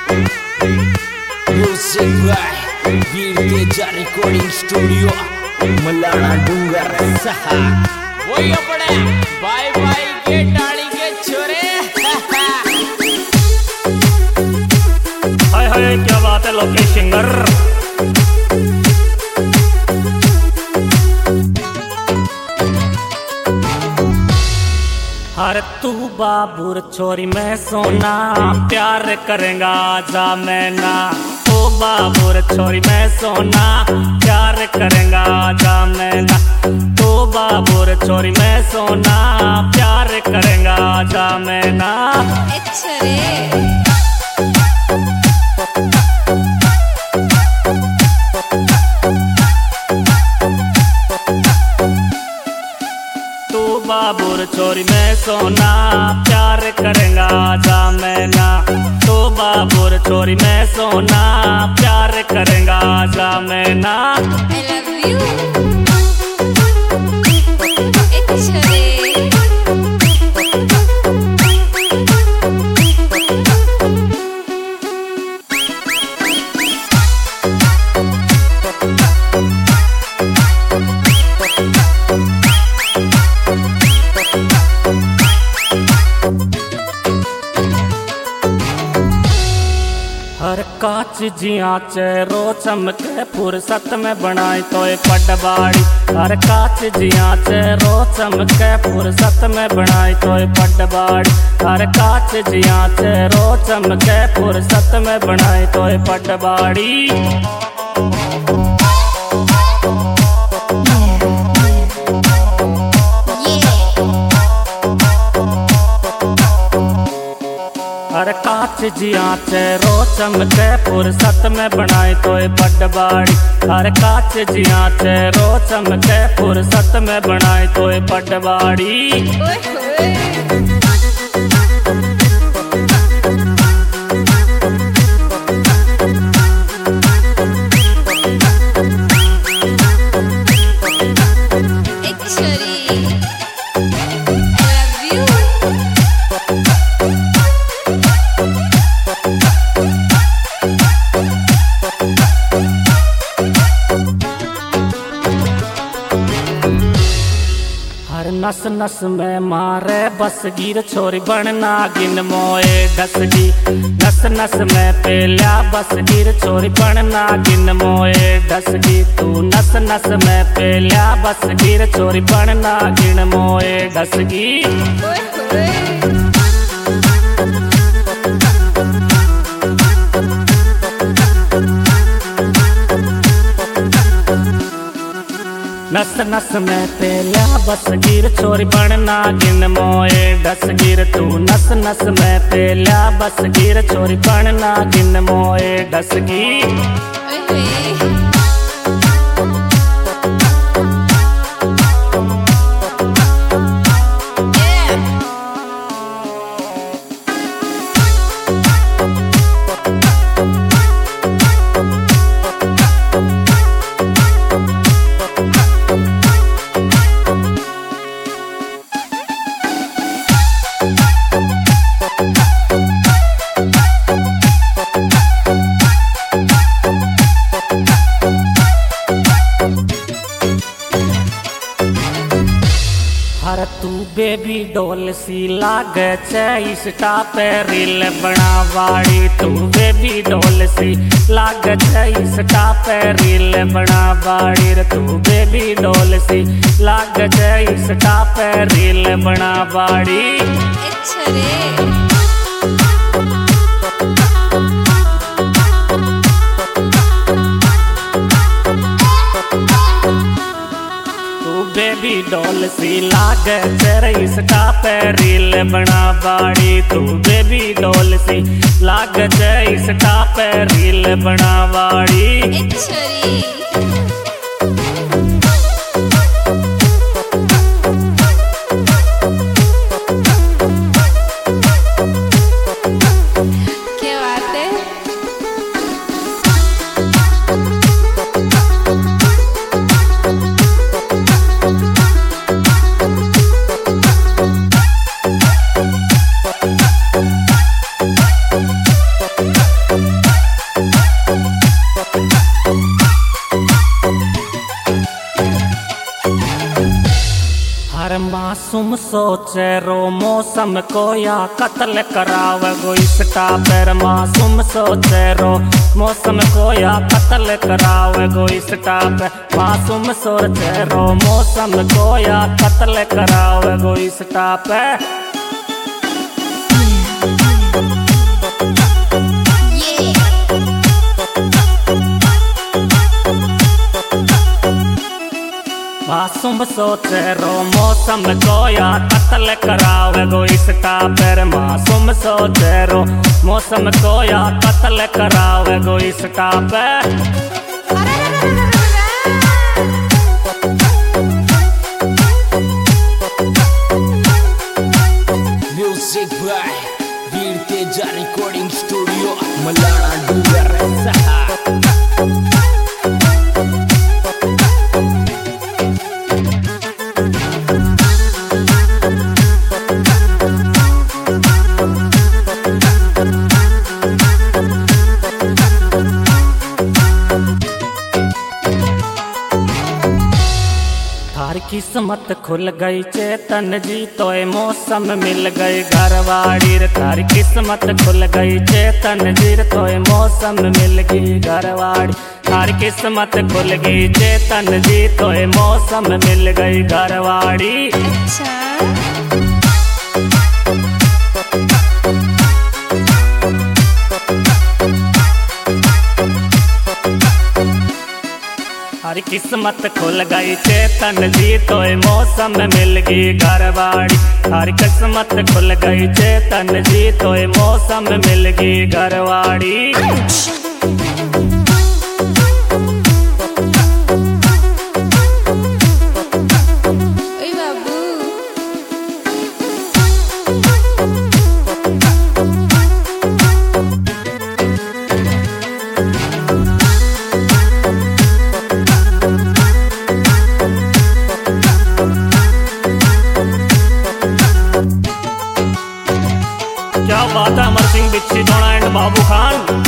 Music by Veer Teja recording studio Malana Dungar सहा वही अपने बाय बाय के डाली के छोरे। हाय हाय क्या बात है लोकेश सिंगर। हर तू बाबूर छोरी मैं सोना प्यार करेगा जा मैं ना। ओ बाबूर छोरी मैं सोना प्यार करेगा जा मैं ना। तो बाबूर छोरी मैं सोना प्यार करेगा जा मैं ना। अच्छा रे बाबूर छोरी मैं सोना प्यार करेगा जा मैं ना। तो बाबूर छोरी मैं सोना प्यार करेगा जा मैं ना। I love you। अच्छा रे हर काच जिया चेहरो चमके फुर्सत में बनाई तो पटबाड़ी। हर काच जिया चेहरो चमके फुर्सत में बनाई तो पटबाड़ी। हर काच जिया चेहरो चमके फुर्सत में बनाई तो पटबाड़ी। हर काच जिया चेहरो चमके फुर्सत में बनाई तो पटबाड़ी। हर काच जिया चेहरो चमके फुर्सत में बनाई तो पटबाड़ी। नस नस में मारे बस गिर छोरी बनना गिन मोए डसगी। नस नस में पेल्या बस गिर छोरी बनना गिन मोए डसगी। तू नस नस में पेल्या बस गिर छोरी बनना गिन मोए डसगी। नस नस में पेल्या बस गिर छोरी बनना गिन मोए डसगिर। तू नस नस में पेल्या बस गिर छोरी बनना गिन मोए डसगी। हर तू बेबी डोल सी लागे इंस्टा पे रील बनावाड़ी। तू बेबी डोल सी लागे इंस्टा पे रील बनावाड़ी। तू बेबी डोल सी लागे इंस्टा पे रील बनावाड़ी। अच्छा रे बेबी डॉल सी लागे तेरे इंस्टा पे रील बनावाड़ी। तू बेबी डॉल सी लागे तेरे इंस्टा पे रील बनावाड़ी। अच्छा रे क्या बात है। मासूम सोचे रो मौसम को या कत्ल करावे गो इसका पैर। मासूम सोचे रो मौसम को या कत्ल करावे गो इसका पैर। मासूम सोचे रो मौसम को या कत्ल करावे गो इसका पैर। मासूम सोचे रो मौसम को या कत्ल करावे गो इसका पैर। मासूम सोचे रो मौसम को या कत्ल करावे गो इसका पैर। Music by Veer Teja recording studio Malana Dungar सहा। थारी किस्मत खुल गई चेतन जी तोय मौसम मिल गई घरवाड़ी रे। थारी किस्मत खुल गई चेतन जी तोय मौसम मिल गई घरवाड़ी। थारी किस्मत खुल गई चेतन जी तोय मौसम मिल गई घरवाड़ी। अच्छा हरी किस्मत खुल गई चेतन जी तोय मौसम मिल गई घरवाड़ी। हरी किस्मत खुल गई चेतन जी तोय मौसम मिल गई घरवाड़ी। ओए बाबू क्या बात है अमर सिंह बिच्छी दोना एंड बाबू खान।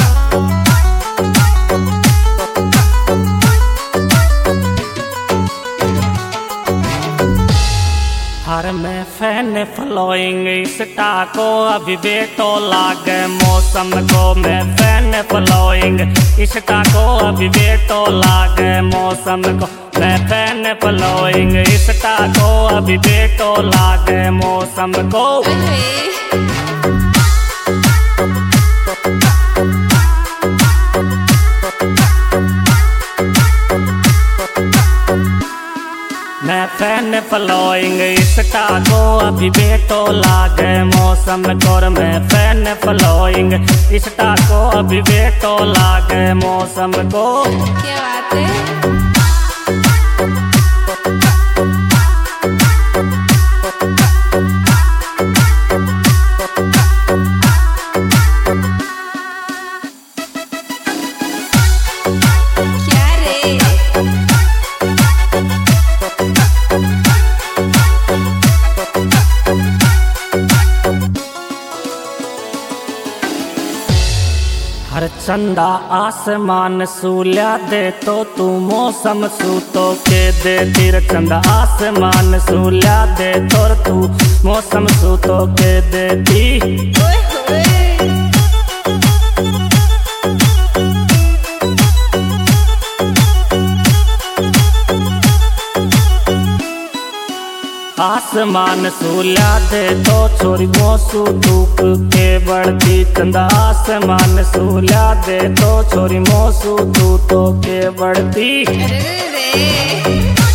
हर में फैन फॉलोइंग इंस्टा को अभी बेटो लागे मौसम को। मैं फैन फॉलोइंग इंस्टा को अभी बेटो लागे मौसम को। मैं फैन फॉलोइंग इंस्टा को अभी बेटो लागे मौसम को। मैं फैन फॉलोइंग इंस्टा को अभी बेटो लागे मौसम को। मैं फैन फॉलोइंग इंस्टा को अभी बेटो लागे मौसम को। क्या बात है। क्या रे हर चंदा आसमान सूल्या दे तो तू मौसम सूतो के दे। तीर चंदा आसमान सूल्या दे तो तू मौसम सूतो के दे दी। ओए होए आसमान सूल्या दे तो छोरी मौसू धूप के बढ़ती। चंदा आसमान सूल्या दे तो छोरी मौसू धूप के बढ़ती। अरे रे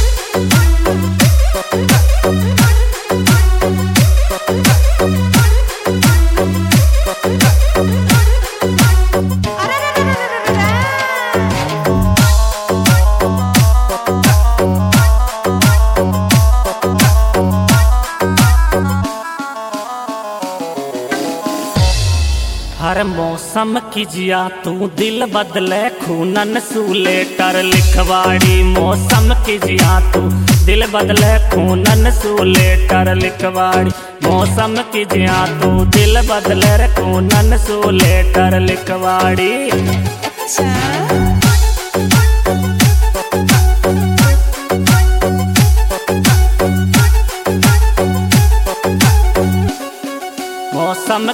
हर मौसम की जिया तू दिल बदले खूनन सूले कर लिखवाड़ी। मौसम की जिया तू दिल बदले खूनन सूले कर लिखवाड़ी। मौसम की जिया तू दिल बदले खूनन सूले कर लिखवाड़ी। अच्छा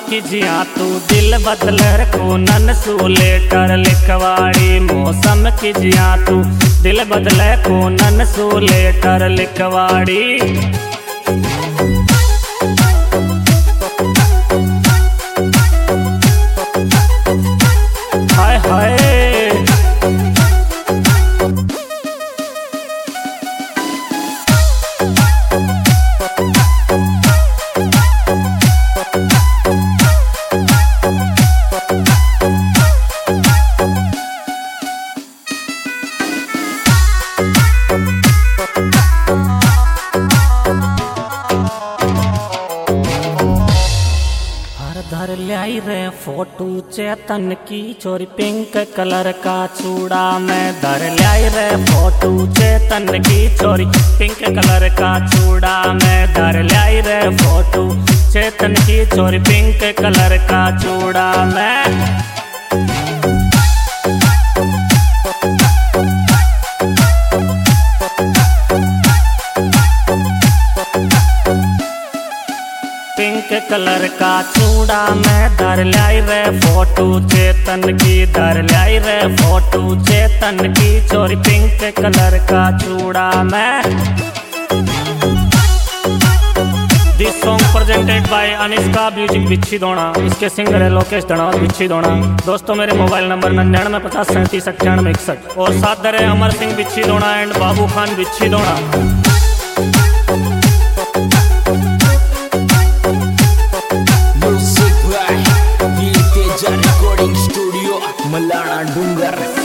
कीजिया तू दिल बदलर को नन सू लेटर लिखवाड़ी। मौसम कीजिया तू दिल बदले को नन सू लेटर लिखवाड़ी। हाय हाय धर लाई रे फोटो चेतन की चोरी पिंक कलर का चूड़ा में। धर लाई रे फोटो चेतन की चोरी पिंक कलर का चूड़ा में। धर लाई रे फोटो चेतन की चोरी पिंक कलर का चूड़ा में। पिंक कलर का चूड़ा में धर लाई रे फोटो चेतन की। धर लाई रे फोटो चेतन की चोरी पिंक कलर का चूड़ा में। This song presented by Anishka music बिच्छी दोना। इसके सिंगर है लोकेश धनौत बिच्छी दोना। दोस्तों मेरे मोबाइल नंबर 9950379861 और साथ दर है अमर सिंह बिच्छी दोना एंड बाबू खान बिच्छी दोना। Music by Veer Teja recording studio Malana Dungar.